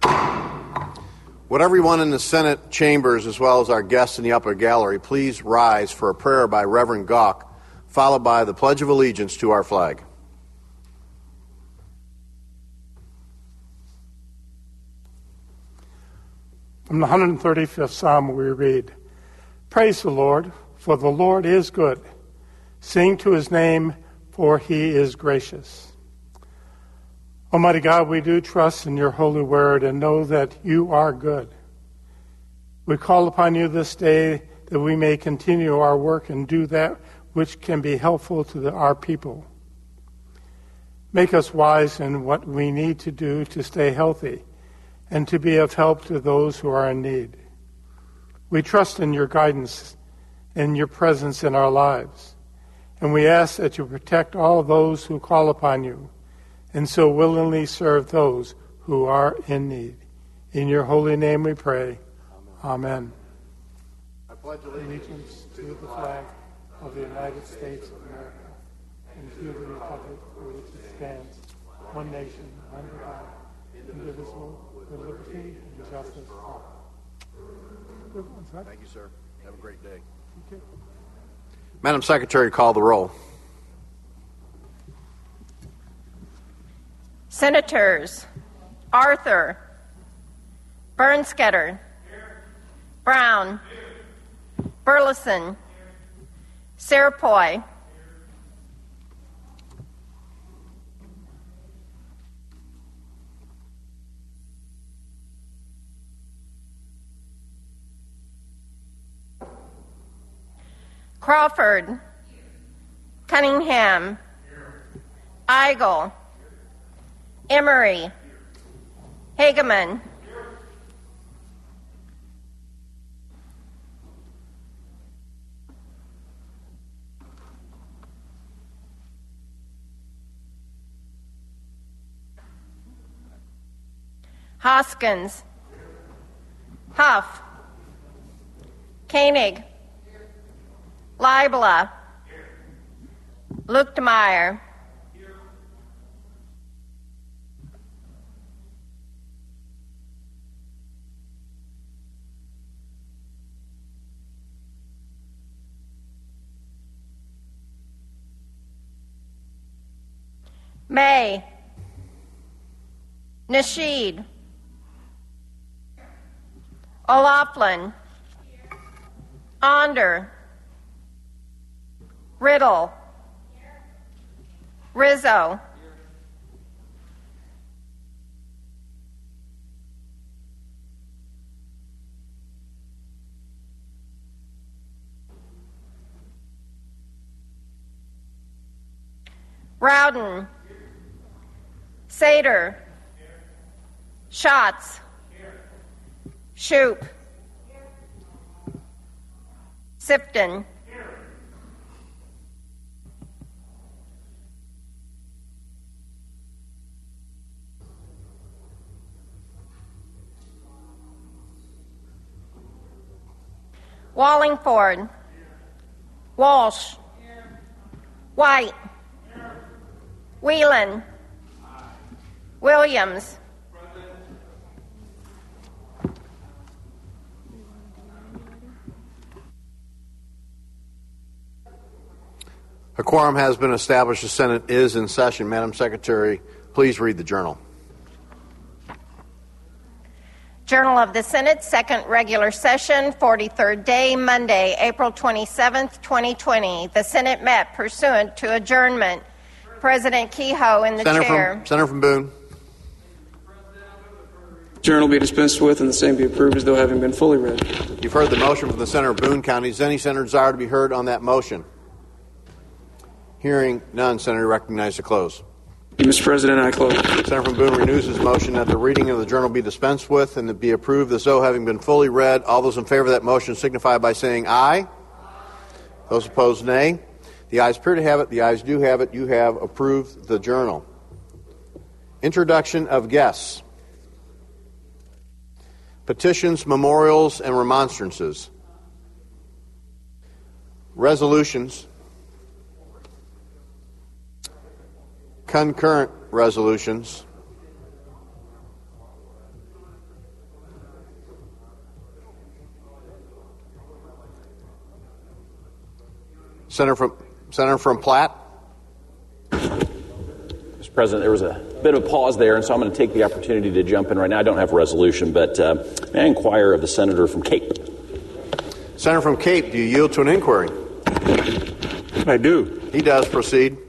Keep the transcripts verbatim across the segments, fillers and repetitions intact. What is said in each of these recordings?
Would everyone in the Senate chambers, as well as our guests in the upper gallery, please rise for a prayer by Reverend Gauck, followed by the Pledge of Allegiance to our flag. From the one hundred thirty-fifth Psalm we read, "Praise the Lord, for the Lord is good. Sing to his name, for he is gracious." Almighty God, we do trust in your holy word and know that you are good. We call upon you this day that we may continue our work and do that which can be helpful to the, our people. Make us wise in what we need to do to stay healthy and to be of help to those who are in need. We trust in your guidance and your presence in our lives, and we ask that you protect all those who call upon you and so willingly serve those who are in need. In your holy name we pray. Amen. I pledge allegiance to the flag of the United States of America and to the republic for which it stands, one nation, under God, indivisible, with liberty and justice for all. Thank you, sir. Have a great day. Thank you. Madam Secretary, call the roll. Senators Arthur, Bernsketter, Brown, Burleson, Sarapoy, Crawford, Cunningham, Eigel, Emery, Hageman, Hoskins, Huff, Koenig, Leibler, Luchtmeyer, May, Nasheed, O'Loughlin, Onder, Riddle, Rizzo, Rowden, Sater, Schatz, Shoup, Sifton, Wallingford, Walsh, White, Whelan, Williams, a quorum has been established. The Senate is in session. Madam Secretary, please read the journal. Journal of the Senate, second regular session, forty-third day, Monday, April twenty-seventh, twenty twenty. The Senate met pursuant to adjournment. President Kehoe in the Senator chair. From, Senator from Boone. Journal be dispensed with and the same be approved as though having been fully read. You've heard the motion from the Senator of Boone County. Does any senator desire to be heard on that motion? Hearing none, Senator, recognize to close. Mister President, I close. Senator from Boone renews his motion that the reading of the journal be dispensed with and that be approved as though having been fully read. All those in favor of that motion signify by saying aye. Aye. Those opposed, nay. The ayes appear to have it. The ayes do have it. You have approved the journal. Introduction of guests. Petitions, memorials, and remonstrances. Resolutions. Concurrent resolutions. Senator from Senator from Platte. Mister President, there was a bit of a pause there, and so I'm going to take the opportunity to jump in right now. I don't have a resolution, but uh, may I inquire of the senator from Cape? Senator from Cape, do you yield to an inquiry? I do. He does. Proceed.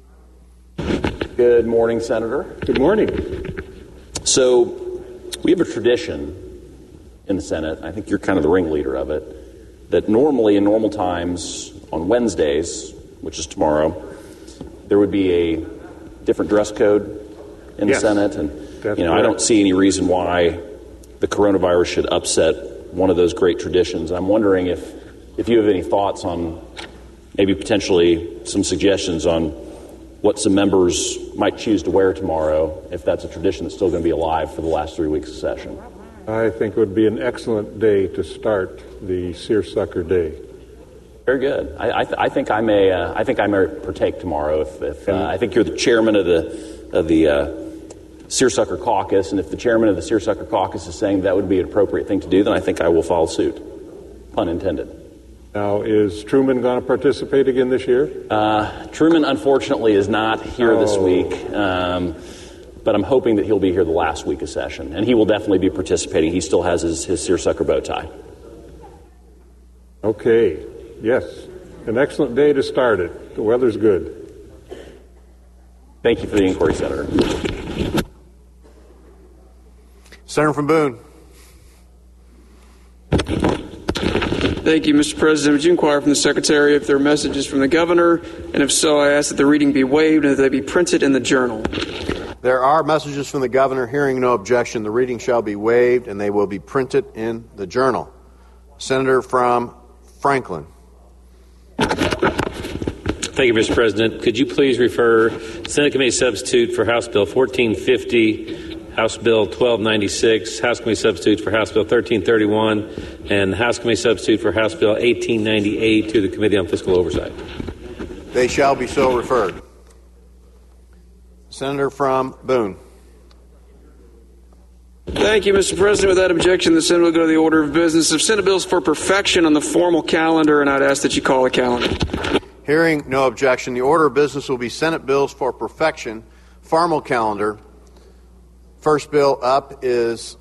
Good morning, Senator. Good morning. So we have a tradition in the Senate, I think you're kind of the ringleader of it, that normally in normal times on Wednesdays, which is tomorrow, there would be a different dress code in yes, the Senate. And, you know, correct. I don't see any reason why the coronavirus should upset one of those great traditions. I'm wondering if, if you have any thoughts on maybe potentially some suggestions on what some members might choose to wear tomorrow, if that's a tradition that's still going to be alive for the last three weeks of session. I think it would be an excellent day to start the Seersucker Day. Very good. I, I, th- I think I may. Uh, I think I may partake tomorrow. If, if uh, I think you're the chairman of the of the uh, Seersucker Caucus, and if the chairman of the Seersucker Caucus is saying that would be an appropriate thing to do, then I think I will follow suit. Pun intended. Now, is Truman going to participate again this year? Uh, Truman, unfortunately, is not here oh. this week. Um, But I'm hoping that he'll be here the last week of session, and he will definitely be participating. He still has his, his seersucker bow tie. Okay. Yes. An excellent day to start it. The weather's good. Thank you for the inquiry, Senator. Senator from Boone. Thank you, Mister President. Would you inquire from the Secretary if there are messages from the Governor? And if so, I ask that the reading be waived and that they be printed in the Journal. There are messages from the Governor. Hearing no objection, the reading shall be waived and they will be printed in the Journal. Senator from Franklin. Thank you, Mister President. Could you please refer Senate Committee Substitute for House Bill fourteen fifty, House Bill twelve ninety-six, House Committee Substitute for House Bill thirteen thirty-one, and House Committee Substitute for House Bill eighteen ninety-eight to the Committee on Fiscal Oversight? They shall be so referred. Senator from Boone. Thank you, Mister President. Without objection, the Senate will go to the order of business of Senate bills for perfection on the formal calendar, and I'd ask that you call the calendar. Hearing no objection, the order of business will be Senate bills for perfection, formal calendar. First bill up is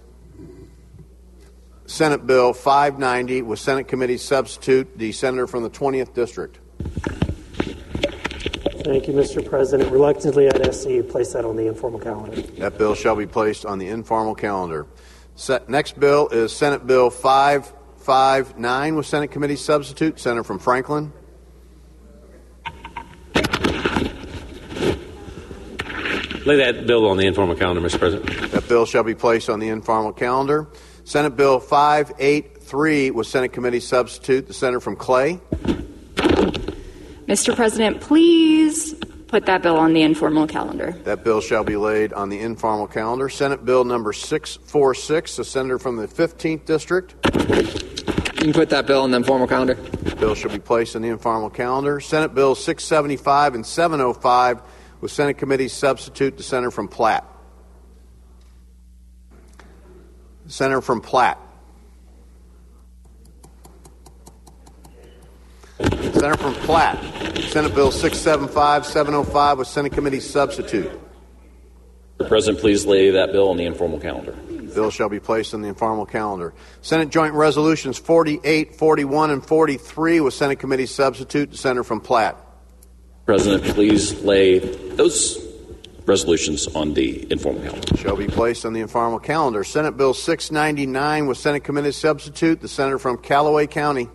Senate Bill five ninety with Senate Committee Substitute, the senator from the twentieth District. Thank you, Mister President. Reluctantly, I'd ask that you place that on the informal calendar. That bill shall be placed on the informal calendar. Set, next bill is Senate Bill five fifty-nine with Senate Committee Substitute, Senator from Franklin. Lay that bill on the informal calendar, Mister President. That bill shall be placed on the informal calendar. Senate Bill five eighty-three with Senate Committee Substitute, the senator from Clay. Mister President, please put that bill on the informal calendar. That bill shall be laid on the informal calendar. Senate Bill number six forty-six, the senator from the fifteenth District. You can put that bill on the informal calendar. The bill shall be placed on the informal calendar. Senate Bill six seventy-five and seven oh five with Senate Committee Substitute, the senator from Platte. Senator from Platte. Senator from Platte. Senate Bill six seventy-five, seven oh five with Senate Committee Substitute. Mister President, please lay that bill on the informal calendar. The bill shall be placed on the informal calendar. Senate Joint Resolutions forty-eight, forty-one, and forty-three with Senate Committee Substitute, the senator from Platte. President, please lay those resolutions on the informal calendar. Shall be placed on the informal calendar. Senate Bill six ninety-nine with Senate Committee Substitute, the senator from Callaway County.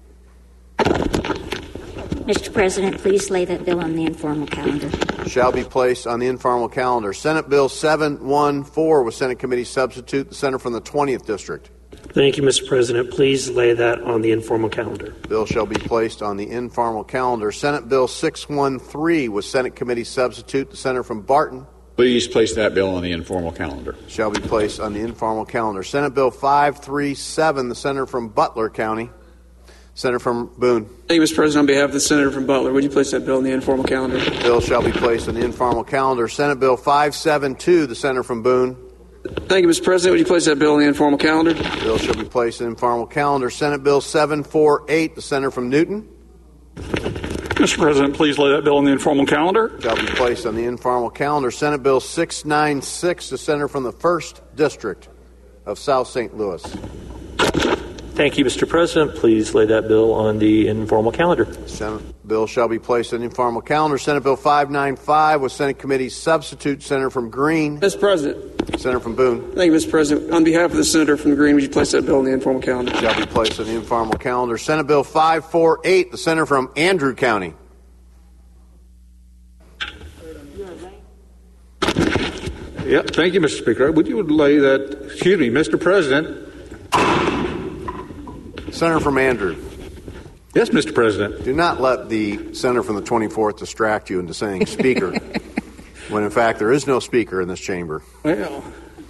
Mister President, please lay that bill on the informal calendar. Shall be placed on the informal calendar. Senate Bill seven fourteen with Senate Committee Substitute, the senator from the twentieth District. Thank you, Mister President. Please lay that on the informal calendar. Bill shall be placed on the informal calendar. Senate Bill six thirteen with Senate Committee Substitute, the senator from Barton. Please place that bill on the informal calendar. Shall be placed on the informal calendar. Senate Bill five thirty-seven, the senator from Butler County. Senator from Boone. Thank you, Mister President. On behalf of the senator from Butler, would you place that bill on the informal calendar? Bill shall be placed on the informal calendar. Senate Bill five seventy-two, the senator from Boone. Thank you, Mister President. Would you place that bill on the informal calendar? Bill shall be placed on the informal calendar. Senate Bill seven forty-eight, the senator from Newton. Mister President, please lay that bill on the informal calendar. Shall be placed on the informal calendar. Senate Bill six ninety-six, the senator from the first District of South Saint Louis. Thank you, Mister President. Please lay that bill on the informal calendar. Senate bill shall be placed on the informal calendar. Senate Bill five ninety-five with Senate Committee substitute, senator from Green. Mister President. Senator from Boone. Thank you, Mister President. On behalf of the senator from Green, would you place that bill on the informal calendar? Shall be placed on the informal calendar. Senate Bill five forty-eight, the senator from Andrew County. Yeah, thank you, Mister Speaker. Would you lay that, excuse me, Mister President. Senator from Andrew. Yes, Mister President. Do not let the senator from the twenty-fourth distract you into saying speaker, when in fact there is no speaker in this chamber. Well,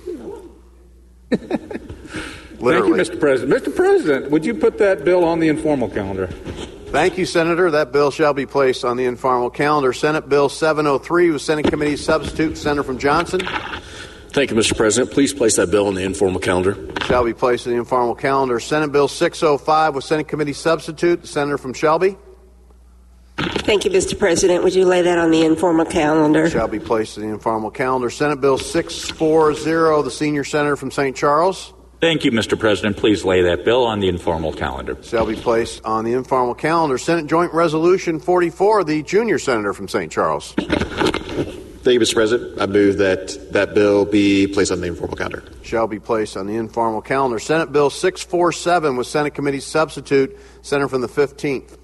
Literally. Thank you, Mister President. Mister President, would you put that bill on the informal calendar? Thank you, Senator. That bill shall be placed on the informal calendar. Senate Bill seven oh three with Senate Committee substitute, senator from Johnson. Thank you, Mister President. Please place that bill on the informal calendar. Shall be placed on the informal calendar. Senate Bill six oh five with Senate Committee substitute, the senator from Shelby. Thank you, Mister President. Would you lay that on the informal calendar? Shall be placed on the informal calendar. Senate Bill six forty, the senior senator from Saint Charles. Thank you, Mister President. Please lay that bill on the informal calendar. Shall be placed on the informal calendar. Senate Joint Resolution forty-four, the junior senator from Saint Charles. Thank you, Mister President. I move that that bill be placed on the informal calendar. Shall be placed on the informal calendar. Senate Bill six forty-seven with Senate Committee substitute, senator from the fifteenth.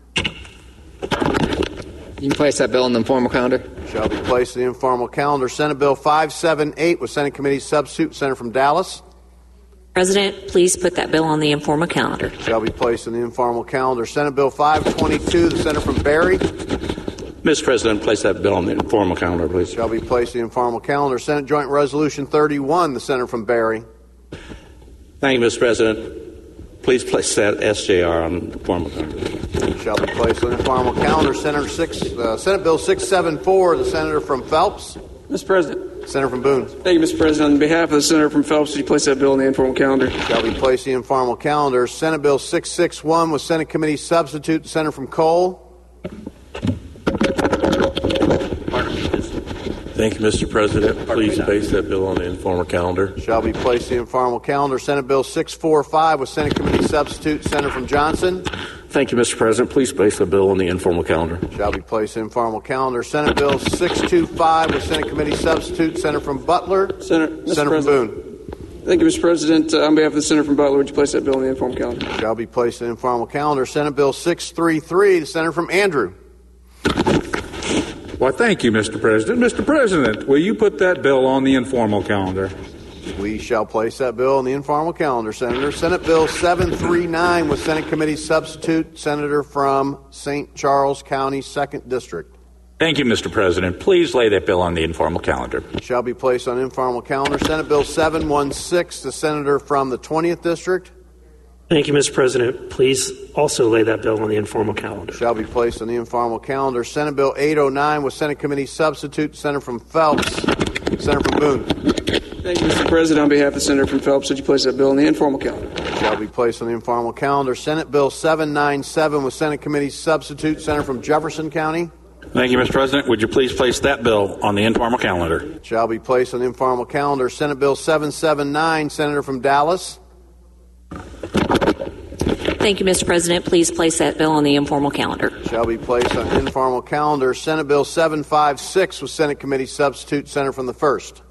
You can place that bill on the informal calendar. Shall be placed on the informal calendar. Senate Bill five seventy-eight with Senate Committee substitute, senator from Dallas. President, please put that bill on the informal calendar. Shall be placed on the informal calendar. Senate Bill five twenty-two, the senator from Barry. Mister President, place that bill on the informal calendar, please. Shall be placed on the informal calendar. Senate Joint Resolution thirty-one, the senator from Barry. Thank you, Mister President. Please place that S J R on the informal calendar. Shall be placed on the informal calendar. Senator six, uh, Senate Bill six seventy-four, the senator from Phelps. Mister President. Senator from Boone. Thank you, Mister President. On behalf of the senator from Phelps, would you place that bill on the informal calendar? Shall be placed on the informal calendar. Senate Bill six sixty-one with Senate Committee substitute, the senator from Cole. Thank you, Mister President. Please place that bill on the informal calendar. Shall be placed on the informal calendar. Senate Bill six forty-five with Senate Committee substitute, senator from Johnson. Thank you, Mister President. Please place the bill on the informal calendar. Shall be placed on the informal calendar. Senate Bill six twenty-five with Senate Committee substitute, senator from Butler. Senator, senator from Boone. Thank you, Mister President. Uh, on behalf of the senator from Butler, would you place that bill on the informal calendar? Shall be placed on the informal calendar. Senate Bill six thirty-three, the senator from Andrew. Why, thank you, Mister President. Mister President, will you put that bill on the informal calendar? We shall place that bill on the informal calendar, Senator. Senate Bill seven thirty-nine with Senate Committee substitute, senator from Saint Charles County, second District. Thank you, Mister President. Please lay that bill on the informal calendar. Shall be placed on informal calendar. Senate Bill seven sixteen, the senator from the twentieth District. Thank you, Mister President. Please also lay that bill on the informal calendar. Shall be placed on the informal calendar. Senate Bill eight oh nine with Senate Committee substitute, senator from Phelps, senator from Boone. Thank you, Mister President. On behalf of the senator from Phelps, would you place that bill on the informal calendar? Shall be placed on the informal calendar. Senate Bill seven ninety-seven with Senate Committee substitute, senator from Jefferson County. Thank you, Mister President. Would you please place that bill on the informal calendar? Shall be placed on the informal calendar. Senate Bill seven seventy-nine, senator from Dallas. Thank you, Mister President. Please place that bill on the informal calendar. Shall be placed on informal calendar. Senate Bill seven fifty-six with Senate Committee substitute, senator from the first.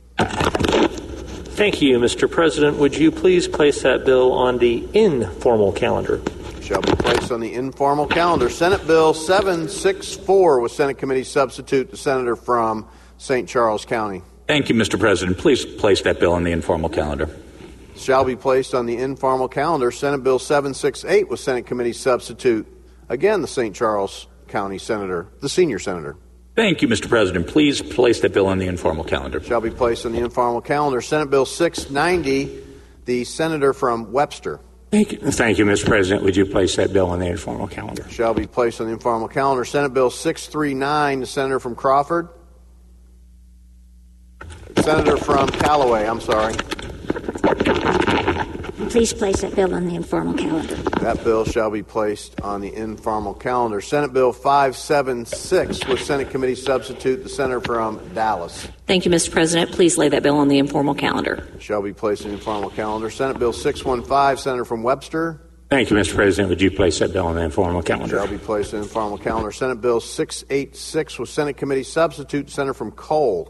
Thank you, Mister President. Would you please place that bill on the informal calendar? Shall be placed on the informal calendar. Senate Bill seven sixty-four with Senate Committee substitute, the senator from Saint Charles County. Thank you, Mister President. Please place that bill on the informal calendar. Shall be placed on the informal calendar. Senate Bill seven sixty-eight with Senate Committee substitute, again the Saint Charles County senator, the senior senator. Thank you, Mister President. Please place that bill on the informal calendar. Shall be placed on the informal calendar. Senate Bill six ninety, the senator from Webster. Thank you. Thank you, Mister President. Would you place that bill on the informal calendar? Shall be placed on the informal calendar. Senate Bill six thirty-nine, the senator from Crawford. Senator from Callaway, I'm sorry. Please place that bill on the informal calendar. That bill shall be placed on the informal calendar. Senate Bill five seventy-six with Senate Committee Substitute, the senator from Dallas. Thank you, Mister President. Please lay that bill on the informal calendar. Shall be placed on the informal calendar. Senate Bill six fifteen, senator from Webster. Thank you, Mister President. Would you place that bill on the informal calendar? Shall be placed on the informal calendar. Senate Bill six eighty-six with Senate Committee Substitute, the senator from Cole.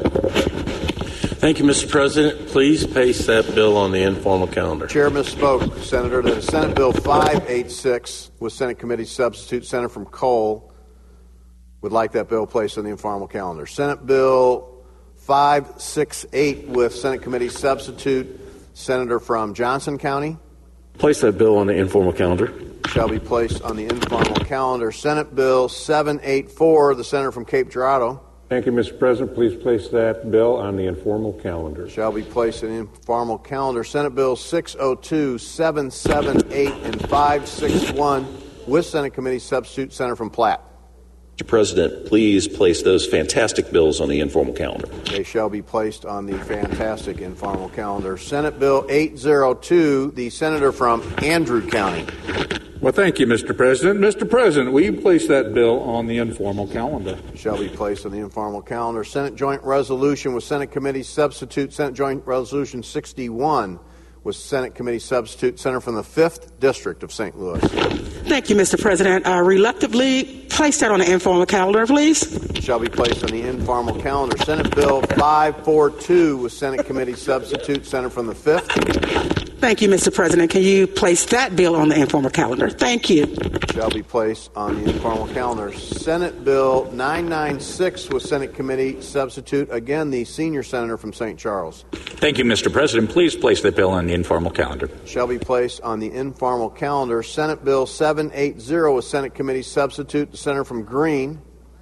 Thank you, Mister President. Please place that bill on the informal calendar. Chair misspoke, Senator. That is Senate Bill five eighty-six with Senate Committee Substitute, senator from Cole. Would like that bill placed on the informal calendar. Senate Bill five sixty-eight with Senate Committee Substitute, senator from Johnson County. Place that bill on the informal calendar. Shall be placed on the informal calendar. Senate Bill seven eighty-four, the senator from Cape Girardeau. Thank you, Mister President. Please place that bill on the informal calendar. Shall be placed on the informal calendar. Senate Bill six oh two, seven seventy-eight, and five sixty-one with Senate Committee Substitute, senator from Platte. Mister President, please place those fantastic bills on the informal calendar. They shall be placed on the fantastic informal calendar. Senate Bill eight oh two, the senator from Andrew County. Well, thank you, Mister President. Mister President, will you place that bill on the informal calendar? Shall be placed on the informal calendar. Senate Joint Resolution with Senate Committee Substitute, Senate Joint Resolution sixty-one with Senate Committee Substitute, senator from the fifth District of Saint Louis. Thank you, Mister President. Uh, reluctantly place that on the informal calendar, please. Shall be placed on the informal calendar. Senate Bill five forty-two with Senate Committee Substitute, senator from the fifth. Thank you, Mister President. Can you place that bill on the informal calendar? Thank you. Shall be placed on the informal calendar. Senate Bill nine ninety-six with Senate Committee Substitute, again the senior senator from Saint Charles. Thank you, Mister President. Please place that bill on the informal calendar. Shall be placed on the informal calendar. Senate Bill seven eighty with Senate Committee Substitute, the senator from Green.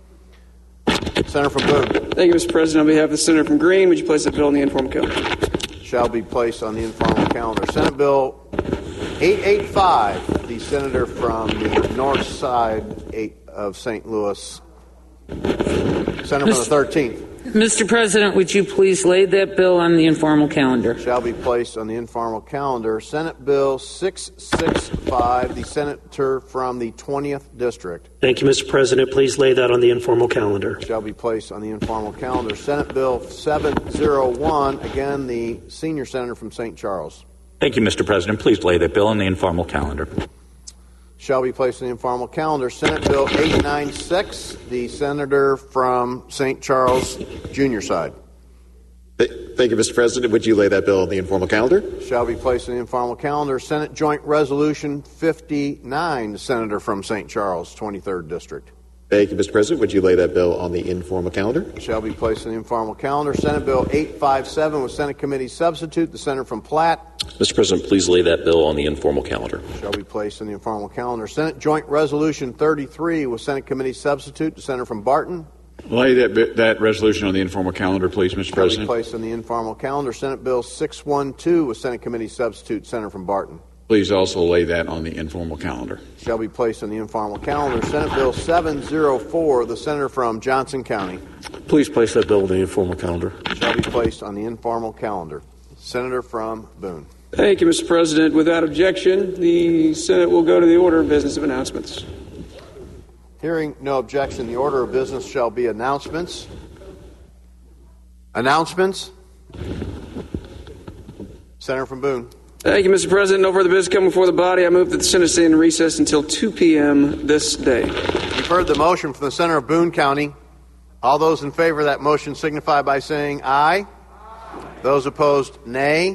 Senator from Boone. Thank you, Mister President. On behalf of the senator from Green, would you place that bill on the informal calendar? Shall be placed on the informal calendar. Senate Bill eight eighty-five, the senator from the north side of Saint Louis. Senator from the thirteenth. Mister President, would you please lay that bill on the informal calendar? Shall be placed on the informal calendar. Senate Bill six sixty-five, the senator from the twentieth District. Thank you, Mister President. Please lay that on the informal calendar. Shall be placed on the informal calendar. Senate Bill seven oh one, again the senior senator from Saint Charles. Thank you, Mister President. Please lay that bill on the informal calendar. Shall be placed on the informal calendar. Senate Bill eight ninety-six, the senator from Saint Charles Junior side. Thank you, Mister President. Would you lay that bill on the informal calendar? Shall be placed on the informal calendar. Senate Joint Resolution fifty-nine, the senator from Saint Charles, twenty-third District. Thank you, Mister President. Would you lay that bill on the informal calendar? Shall be placed on the informal calendar. Senate Bill eight fifty-seven with Senate Committee Substitute, the senator from Platte. Mister President, please lay that bill on the informal calendar. Shall be placed on the informal calendar. Senate Joint Resolution thirty-three with Senate Committee Substitute, the senator from Barton. Lay that, that resolution on the informal calendar, please, Mister Shall President. Be placed on the informal calendar. Senate Bill six twelve with Senate Committee Substitute, senator from Barton. Please also lay that on the informal calendar. Shall be placed on the informal calendar. Senate Bill seven oh four, the senator from Johnson County. Please place that bill on the informal calendar. Shall be placed on the informal calendar. Senator from Boone. Thank you, Mister President. Without objection, the Senate will go to the order of business of announcements. Hearing no objection, the order of business shall be announcements. Announcements. Senator from Boone. Thank you, Mister President. No further business coming before the body. I move that the Senate stay in recess until two p.m. this day. You've heard the motion from the senator of Boone County. All those in favor of that motion signify by saying aye. Aye. Those opposed, nay.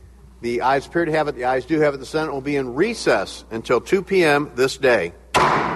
The ayes appear to have it. The ayes do have it. The Senate will be in recess until two p.m. this day.